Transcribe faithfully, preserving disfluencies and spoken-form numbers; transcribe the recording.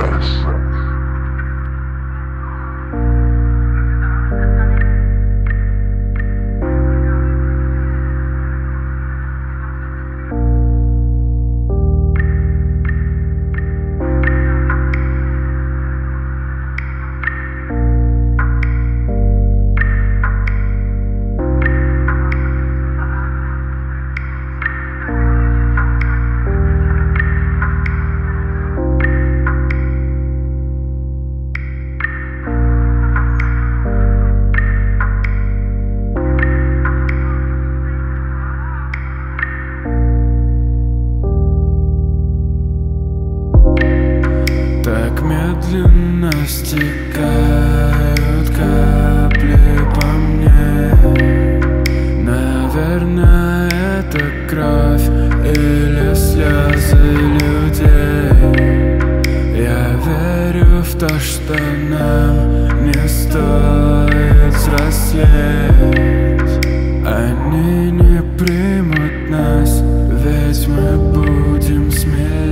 Медленно стекают капли по мне. Наверное, это кровь или слезы людей. Я верю в то, что нам не стоит взрослеть. Они не примут нас, ведь мы будем смелее.